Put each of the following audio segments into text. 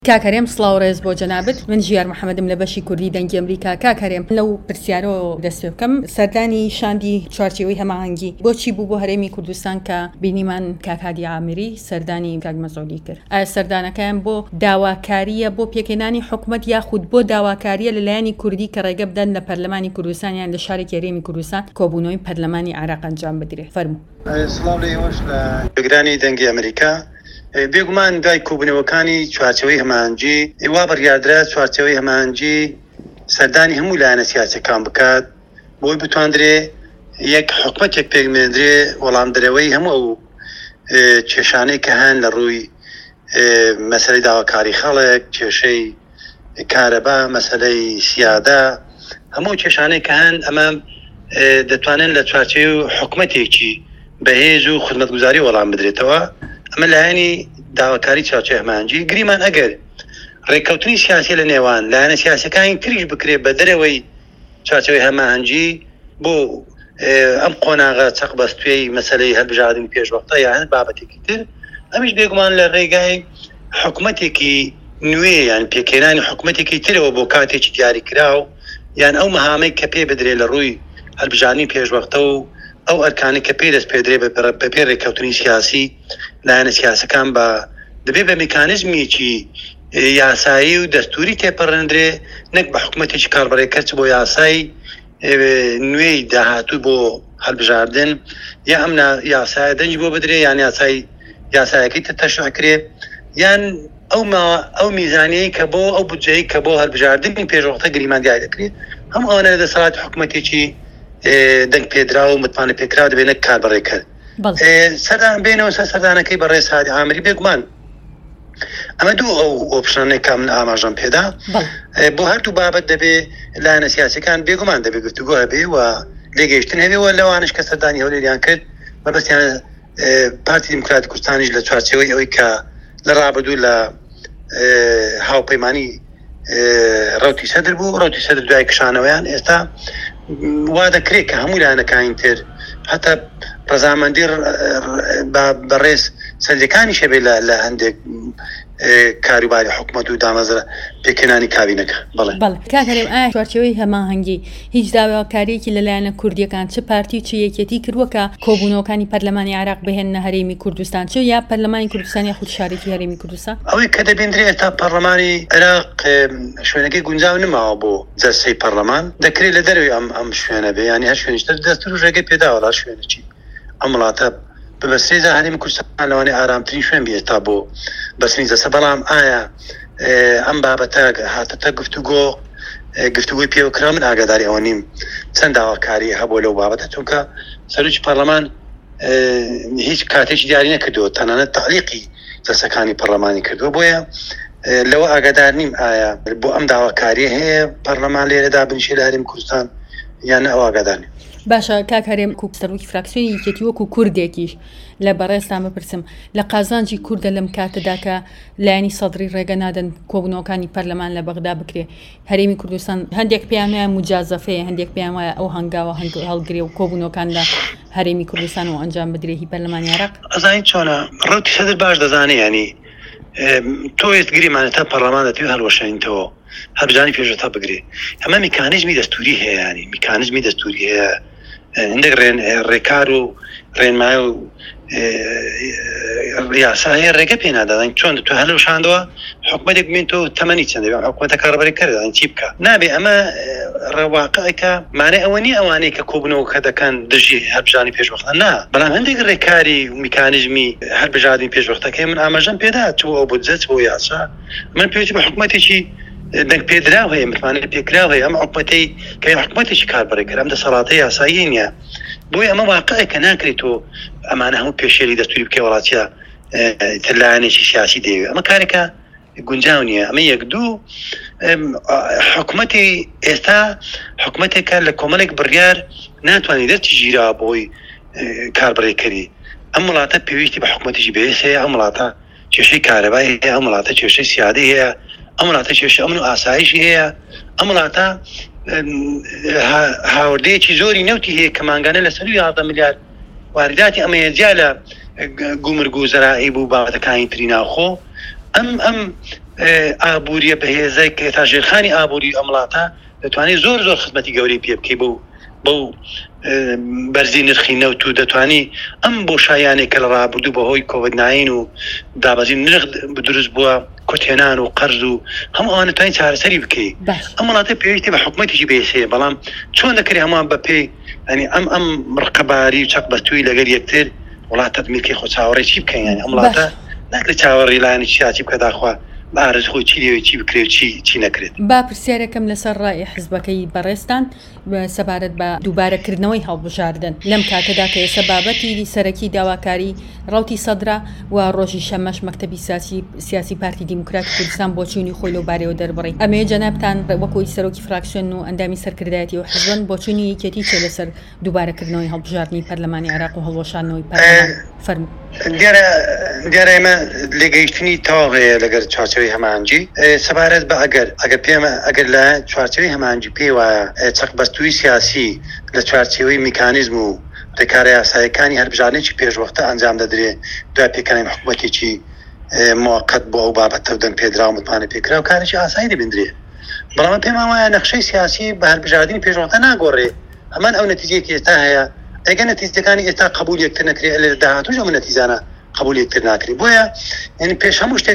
کاکەرێم سڵاو ڕێز بۆ جەنابەت من ژیار محەممەدم لە بەشی کوردی دەنگی ئەمریکا. کاکەرێم لەو پرسیارەوە دەست پێ بکەم سەردانی شاندی چوارچێوەی هەماهەنگی بۆچی بوو بۆ هەرێمی کوردستان کە بینیمان کاکادی عامری سەردانی کاک مەزۆلی کرد؟ ئایا سەردانەکەیان بۆ داواکاریە بۆ پێکێنانی حکومەت یاخود بۆ داواکاریە لەلایەنی کوردی کە ڕێگە بدەن لە پەرلەمانی کوردستانیان لە شارێکی هەرێمی کوردستان کۆبوونەوەی پەرلەمانی عێراق ئەنجام بدرێت؟ فەرموو. سڵاو لە ئێوەش لە بەگرانی دەنگی ئەمریکا. بێگومان دوای کۆبوونەوەکانی چوارچێوەی هەماهەنگی وا بڕیاردرا چوارچێوەی هەماهەنگی سەردانی هەموو لایەنە سیاسیەکان بکات بۆی بتواندرێ یەک حکومەتێک پێکمێنرێ وەڵامدەرەوەی هەموو ئەو کێشانەی کە هەن لە ڕووی مەسەلەی داواکاری خەڵک، کێشەی کارەبا، مەسەلەی سیادا، هەموو کێشانەی کە هەن ئەمە دەتوانن لە چوارچێوەی حکومەتێکی بەهێز و خزمەتگوزاری وەڵام بدرێتەوە. ئەمە لایەنی داواکاری چوارچێوەی هەماهەنگی. گریمان ئەگەر ڕێککەوتنی سیاسی لە نێوان لایەنە سیاسیەکانی تریش بکرێ بە دەرەوەی چوارچێوەی هەماهەنگی بۆ ئەم قۆناغا چەق بەستوێی مەسەلەی هەڵبژاردننی پێشوەختە یان بابەتێکی تر، ئەمیش بێگومان لە ڕێگای حکومەتێکی نوێ یان پێکێنانی حکومەتێکی ترەوە بۆ کاتێکی دیاریکراو یان ئەو مەهامەی کە پێ بدرێت لە ڕووی هەڵبژاردننی پێشوەختە و ئەو ئەرکانی کە پێ دەست پێدرێ بە پێ ڕێککەوتنی سیاسی لایەنە سیاسەکان بە دەبێت بە میکانیزمیکی یاسایی و دەستوری تێپەڕێندرێ، نەک بە حکومەتێکی کاربڕێکەرچ بۆ یاسایی نوێی داهاتوو بۆ هەڵبژاردن یا ئەم یاسایە دەنج بۆ بدرێ یان یاسایەکەی تەشریحکرێ یان ئەو میزانیەی کە بۆ ئەو بودجەی کە بۆ هەڵبژاردننی پێشوەختە گریماندیای دەکرێت. هەم ئەوانە دەسەڵاتی حکومەتێکی دەنگ پێدرا و متمانە پێکرا دەبێنە کاربڕێکەر. سەردان بێنەوە سەردانەکەی بەڕێز هادی عامری بێگومان ئەمە دوو ئەو ئۆپشنانەی کە من ئاماژەم پێدا بۆ هەردوو بابەت دەبێ لایەنە سیاسیەکان بێگومان دەبێ گفتوگۆ هەبێ و لێگەیشتن هەبێەوە لەوانش کە سەردانی هەولێریان کرد مەبەستیان پارتی دیموکراتی کوردستانیش لە چوارچێوەی ئەوەی کە لە ڕابردوو لە هاوپەیمانی ڕەوتی سەدر بوو، ڕەوتی سەدر دوای کشانەوەیان ئێستا وا دەکرێت کە هەموو لایەنەکانی تر حتا ڕەزامەندی بەڕێز سەرجەکانی شەبێ لە هەندێک کاروباری حکومەت و دامەزرە پێکێنانی کابینەکە. بەڵێ کاکەرێم ئایا چوارچێوەی هەماهەنگی هیچ داواکاریەکی لەلایەنە کوردیەکان چ پارتی چ یەکێتی کردووە کە کۆبوونەوەکانی پەرلەمانی عێراق بهێننە هەرێمی کوردستان چ یا پەرلەمانی کوردستان یاخود شارێکی هەرێمی کوردستان؟ ئەوەی کە دەبێنرێت ئێستا پەرلەمانی عێراق شوێنەکەی گونجاو نماوە بۆ جەلسەی پەرلەمان، دەکرێت لە دەروی ئەم شوێنە بێ ینی هەر شوێنیشتر دەستور و ڕێگەی پێداوە شوێنێکی ئەم وڵاتە بەسێزە هەرێمی کوردستان لەوانەیە ئارامترین شوێن بێ ئێستا بۆ بەسنی جەلسە. بەڵام ئایا ئەم بابەتە هاتەتە گفتوگۆی پێوەکرا؟ من ئاگاداری ئەوە نیم چەند داواکاری هەبوو لەو بابەتە، چونکە سەرۆکی پەرلەمان هیچ کاتێکی دیاری نەکردەوە، تەنانەت تعلیقی جەلسەکانی پەرلەمانی کردووە. بۆیە لەوە ئاگادار نیم ئایا بۆ ئەم داواکاریە هەیە پەرلەمان لێرەدا بنیشێ لە هەرێمی کوردستان یان ئەو ئاگادار نیم. باشە کاکەرێم سەرۆکی فراکسیۆنی یەکێتی وەکو کوردێکیش لە بەڕێستان بپرسم لە قازانجی کوردە لەم کاتەدا کە لایەنی سەدری ڕێگە نادەن کۆبوونەوەکانی پەرلەمان لە بەغدا بکرێ هەرێمی کوردستان هەندێک پێیان وایە مجازەفەیە، هەندێک پێیان وایە ئەو هەنگاوە هەڵگرێ و کۆبوونەوەکان لە هەرێمی کوردستان و ئەنجام بدرێ هی پەرلەمانی عێراق. ئەزانین چۆنە ڕەوتی سەدر باش دەزانێ ینی تۆ گریمانە تا پەرلەمان دەتوێت هەڵوەشێنیتەوە هەڵبژاردننی پێشوەختە بگرێ. ئەمە میکانیزمی دەستوری هەیە، ینی میکانیزمی دەستوری هەیە، هەندێک ڕێکار و ڕێنمای و یاسا هەیە ڕێگە پێ نادادن چۆن تو هەڵوەشاندەوە حکومەتێک بمێن تۆ تەمەنی چەندە حکومەتە کاربڕێک کردن چی بکە نابێ. ئەمە ڕەواقعەکە مانای ئەوە نیە ئەوانەی کە کۆبوونەوەکە دەکەن دژی هەڵبژاردننی پێشوەختە نا، بەڵام هەندێک ڕێکاری و میکانیزمی هەڵبژاردننی پێشوەختەکەی من ئاماژەم پێدا چ بۆ ئەو بودجە بۆ یاسا من پێویستی بە حکومەتێکی دەنگ پێدراو هەیە، متمانە پێکراو هەیە، ئەم حکومەتەی کە حکومەتێکی کاربڕێکەر ئەم دەسەڵاتە یاسایی نییە. بۆیە ئەمە واقعە کە ناکرێت تۆ ئەمانە هەموو پێشێری دەستوری بکە وڵاتیە لایەنێکی سیاسی دەیەوێت. ئەمە کارێکە گونجاو نییە. ئەمە یەک دوو حکومەتی ئێستا حکومەتێکە لە کۆمەڵێک بڕیار ناتوانێت دەستی ژیرا بۆی کاربڕێکەری. ئەم وڵاتە پێویستی بە حکومەتێکی بەهێز هەیە، ئەم وڵاتە کێشەی کارەبای هەیە، ئەم وڵاتە کێشەی سیادی هەیە، ئەم وڵاتە کێشە ئەمن و ئاسایشی هەیە، ئەم وڵاتە هاوردەیەکی زۆری نەوتی هەیە کە مانگانە لە 111 میلیارد وارداتی ئەمەیە جیا لە گومرگ و زەرائیب و بابەتەکانی تری ناوخۆ. ئەم ئابووریە بەهێزەی کە تا ژێرخانی ئابووری ئەم وڵاتە دەتوانێت زۆر خزمەتی گەورەی پێ بکەی بەو بەرزی نرخی نەوت و دەتوانی ئەم بۆ شایانێک کە لە ڕابردوو بەهۆی کۆڤید-19 و دابەزی نرخ دروست بووە کۆتێنان و قەرز و هەموو ئەوانە توانین چارەسەری بکەی. ئەم وڵاتە پێویستی بە حکوومەتێکی بەهێزەیە، بەڵام چۆن دەکرێت هەمووان بە پێی ینی ئەم ڕقەباری و چەقبەستووی لەگەر یەکتر وڵاتت میلکەی خۆ چاوەڕێ چی بکەین؟ ینی ئەم وڵاتە ناکرێت چاوەڕێی لایەنی سیاسی بکە داخوا بارز خۆی چی لێوێ چی بکرێت چی نەکرێت. با پرسیارەکەم لەسەر ڕای حزبەکەی بەڕێستان سەبارەت بە دووبارەکردنەوەی هەڵبژاردن لەم کاتەدا کە ئێستا بابەتی سەرەکی داواکاری ڕاوتی سەدرا و ڕۆژی شەمەش مەکتەبی سیاسی پارتی دیموکراتی کوردستان بۆ چوونی خۆی لەو بارەوە دەربڕی. ئەمێ جەنابتان وەکوی سەرۆکی فراکسیۆن و ئەندامی سەرکردایەتی و حزبن بۆ چوونی یەکێتی چێ لەسەر دووبارەکردنەوەی هەڵبژاردننی پەرلەمانی عێراق و هەڵوەشانەوەی پەرلەمان فەرموو. دیارە ئێمە لێگەیشتنی تاوغەیە لەگەر چارچەوەی هەمانجی سەبارەت بە ئەگەر لە چوارچەوەی هەمانجی پێی وایە چەقبەستووی سیاسی لە چوارچەوەی میکانیزم و ڕێکارە یاسایەکانی هەربژارنێکی پێشوەختە ئەنجام دەدرێت دوای پێکەنین حکوومەتێکی موقت بۆ ئەو بابەتە دەم پێدرا و متمانە پێکرا و کارێکی ئاسایی دەبێنرێت. بەڵام پێم وایە نەخشەی سیاسی بە هەربژاردننی پێشوەختە ناگۆڕێ. هەمان ئەو نەتیجەیەکی ئێستا هەیە ئەگەر نەتیجەکانی ئێستا قبول یەکتر نەکرێت لە داهاتووش ئەم نەتیجانە قبول یەکتر ناکرێت. بۆیە ینی پێش هەموو شتێک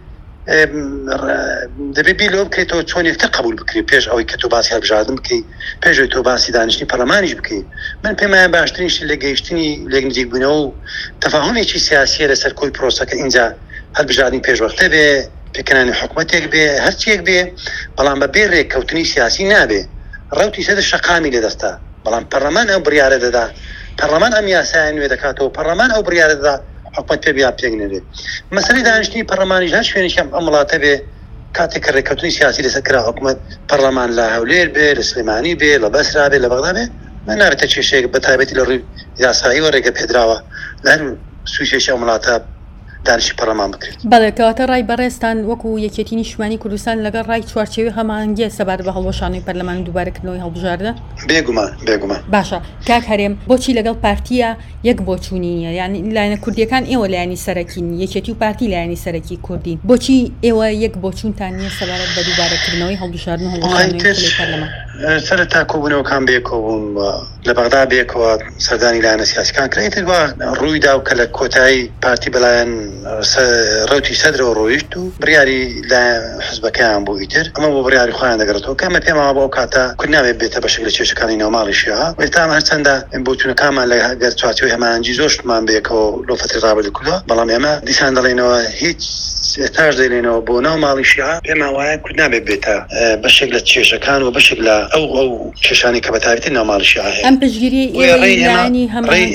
دەبێت بیلۆ بکەیتەوە چۆن یەکتر قبول بکرێت پێش ئەوەی کە تۆ باسی هەڵبژاردن بکەیت، پێشەوەی تۆ باسی دانیشتنی پەرلەمانیش بکەیت. من پێم وایە باشترینش لە گەیشتنی لێک نزیکبوونەوە و تەفاهمێکی سیاسیە لەسەر کۆی پرۆسەکە اینجا هەڵبژاردننی پێشوەختە بێ، پێکەنانی حکوومەتێک بێ، هەرچیەک بێ، بەڵام بە بێ ڕێککەوتنی سیاسی نابێ. ڕەوتی سەدر شەقامی لێدەستا، بەڵام پەرلەمان ئەو بڕیارە دەدا، پەرلەمان ئەم یاسایان نوێ دەکاتەوە، پەرلەمان ئەو بڕیارە دەدا حکومەت پێ بیا پێگنێت. مەسەلەی دانیشتنی پەرلەمانیش هەر شوێنێکم ئەم وڵاتە بێ کاتێک کە ڕێککەوتنی سیاسی لەسەر کرا حکومەت پەرلەمان لە هەولێر بێ، لە سلێمانی بێ، لە بەسرا بێ، لە بەغدا بێ، من نابێتە کێشەیەک بە تایبەتی لە ڕووی یاساییەوە ڕێگە پێدراوە لە هەر سویچێکی ئەم وڵاتە دانیشتی پەرلەمان بکرێت. بەڵێ کەواتە ڕای بەڕێستان وەکو یەکێتی نیشتمانی کوردستان لەگەڵ ڕای چوارچێوی هەمانگیە سەبارەت بە هەڵوەشانەوەی پەرلەمان و دووبارەکردنەوەی هەڵبژاردە؟ بێگومان. باشە کاک هەرێم بۆچی لەگەڵ پارتیە یەک بۆچوونیە؟ یعنی لایەنە کوردیەکان ئێوە لایەنی سەرەکین، یەکێتی و پارتی لایەنی سەرەکی کوردین، بۆچی ئێوە یەک بۆچوونتان نییە سەبارەت بە دووبارەکردنەوەی هەڵبژاردن و هەڵوەشانەوەی پەرلەمان؟ سەرەتا کۆبوونەوەکان بێکۆبوون لە بەغدا بێکەوە سەردانی لایەنە سیاسیەکان کرێتر وە ڕوویدا و کە لە کۆتایی پارتی بەلایەن ڕەوتی سەدرەوە ڕۆیشت و بڕیاری لە حزبەکەیان بوو ئیتر ئەمە بۆ بڕیاری خۆیان دەگەڕێتەوە کە ئەمە پێمەوە بۆ کاتە کورد نابێت بێتە بەشێک لە کێشەکانی نێوماڵیشیەوە. ئێستا هەرچەندە بۆچوونەکانمان لە گەر چوارچێوەی هەمانجی زۆر شتمان بێکەوە لۆ فەتری ڕابردوو کردووە، بەڵام ئێمە دیسان دەڵێنەوە هیچ ئێستاش دەڵێنەوە بۆ ناو ماڵیشیە پێمان وایە کورد نابێت بێتە بەشێک لە کێشەکان و بەشێک لە ئەو کێشانی کە بە تایبەتی ناو ماڵیشیە هەیە. ئەم پشتگیری ئێوەی هەمڕێی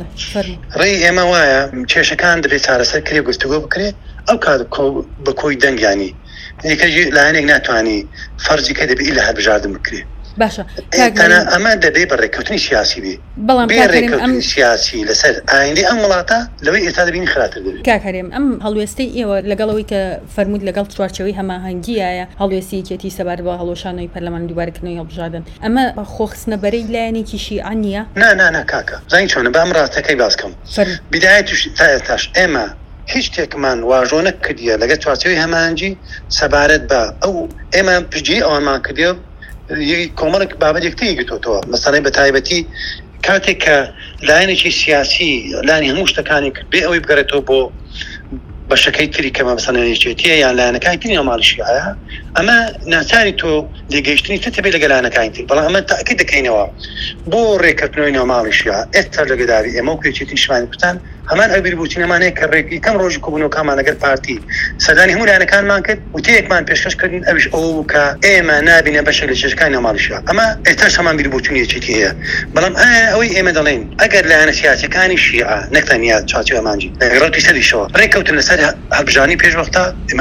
ڕێی ئێمە وایە کێشەکان دەبێت چارەسەر کرێ گفتوگۆ بکرێت ئەو کات بە کۆی دەنگیانی یەکەژی لایەنێک ناتوانانی فەرجی کە دەبێت لە هەڵبژاردن بکرێت. باشە ئەمە دەبێت بە ڕێککەوتنی سیاسی بێ، بەڵام ڕێککەوتنی سیاسی لەسەر ئایندی ئەم وڵاتە لەوەی ئێستا دەبینی خراپتر دەبێت. کاکەرێم ئەم هەڵوێستەی ئێوە لەگەڵەوەی کە فەرمووت لەگەڵ چوارچەوەی هەماهەنگیایە هەڵوێستی یەکێتی سەبارەت بە هەڵوەشانەوەی پەرلەمان دووبارەکردنەوەی هەڵبژاردن، ئەمە خۆخستنە بەرەی لایەنێکی شیعە نییە؟ نا کاکە زانگ چۆنە بەم ڕاستەکەی باسکەم. بیدایەتیش تا ئێستاش ئێمە هیچ شتێکمان واژۆ نەکردیە لەگەڵ چوارچەوەی هەمانجی سەبارەت بە ئەو ئێمە پشتگیری ئەوانمان کردیە کۆمەڵێک بابەت یەکتری گرتوتەوە. مەسەڵەی بە تایبەتی کاتێک کە لایەنێکی سیاسی لانی هەموو شتەکانی کرد بێ ئەوەی بگەڕێتەوە بۆ بەشەکەی تری کەمە مەسەڵەنێکێتیە یان لایەنەکانی تری نێوماڵیشیایە، ئەمە ناچاری تۆ لێگەیشتنی تر بێت لەگەڵ لایەنەکانی تر، بەڵام ئەمە تاکید دەکەینەوە بۆ ڕێککەوتنەوەی نێوماڵیشیە ئێستا لەگەداوی ئێمە و پێچێتی نیشتمانی کوردستان هەمان ئەو بیربوونەمانەیە کە ڕێکی کەم ڕۆژی کۆبوونەوەکانمان لەگەڵ پارتی سەردانی هەموو لایەنەکانمان کرد و تەیەکمان پێشکەشکردن ئەویش ئەو کە ئێمە نابینە بەشێک لە کێشەکانی نێوماڵیشیە. ئەمە ئێستاش هەمان بیربوونیەکی هەیە، بەڵام ئەوەی ئێمە دەڵێن ئەگەر لایەنە سیاسیەکانی شیعە نەکتەنیا چوارچێوە هەمانجی ڕەوتی سەدیشەوە ڕێککەوتن لەسەر هەڵبژاردننی پێشوەختە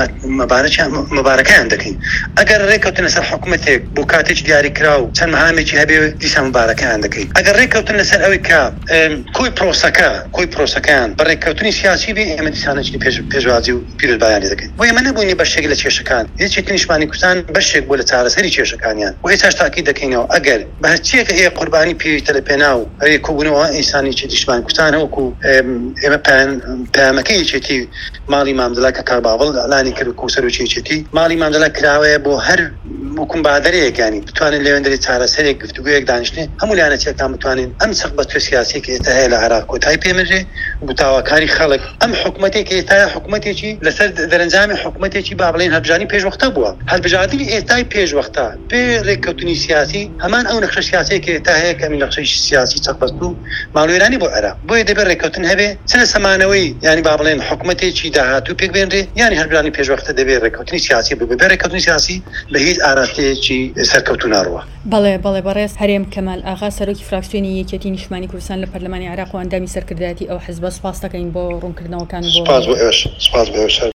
مەبارەکیان دەکەین. ئەگەر ڕێککەوتن لەسەر حکوومەتێک بۆ کاتێک دیاریکرا و چەند مەهامێکی هەبێ دیسان مەبارەکەیان دەکەین. ئەگەر ڕێککەوتن لەسەر ئەوەی کە کۆی پرۆسەکە کێشەکان بەڕێککەوتنی سیاسی بێ ئێمە دیسانەی پێشوازی و پیرۆزبایانی دەکەین بۆ ئێمە نەبوونی بەشێک لە کێشەکان هیچێتی نیشتمانی کوردستان بەشێک بۆ لە چارەسەری کێشەکانیان و هێشتاش تاکید دەکەینەوە ئەگەر بە هەرچیەکە ئێ قوربانی پێویستە لە پێنا و هەرێ کۆبوونەوە ئینسانی چێتی نیشتمانی کوردستان وەکو ئێمە پەیامەکەی یەکێتی ماڵی مامدەلا کە کارباوەڵ ئەلانی کرد و سەرۆکی یەکێتی ماڵی مامدەلا کراوەیە بۆ هەر وەکوم بادەرەیەکانی بتوانن لەوێندەری چارەسەرێک گفتوگویەک دانیشتێ هەموو لایەنەتیەکان بتوانین ئەم سەخبەت سیاسی کە ئێستا هەیە لە عێراق کۆتایی پێمەژێ بۆ تاواکاری خەڵک ئەم حکوومەتێک ئێستای حکوومەتێکی لەسەر دەرەنجامی حکوومەتێکی با بڵێن هەربژانی پێشوەختە بووە هەربژاردننی ئێستای پێشوەختە پێ ڕێککەوتنی سیاسی هەمان ئەو نەخشە سیاسەیە کە ئێستا هەیە کە نەخشەی سیاسی چەقبەست و ماڵوێرانی بۆ عێراق بۆیە دەبێت ڕێککەوتن هەبێ چ لە سەمانەوەی ینی با بڵێن حکوومەتێکی داهاتوو پێک بێنرێ یانی هەربژانی پێشوەختە دەبێت ڕێککەوتنی سیاسی ببێ ڕێککەوتنی سیاسی بە هیچ ئاراستەیەکی سەرکەوتو ناڕوە. بەڵێ بەڕێز هەرێم کەمال ئاغا سەرۆکی فراکسیۆنی یەکێتی نیشتمانی کوردستان لە پەرلەمانی عێراق و ئەندامی سەرکردایەتی ئەو حیزبە سپاس دەکەین بۆ ڕوونکردنەوەکان سپاس بۆ ئێوەش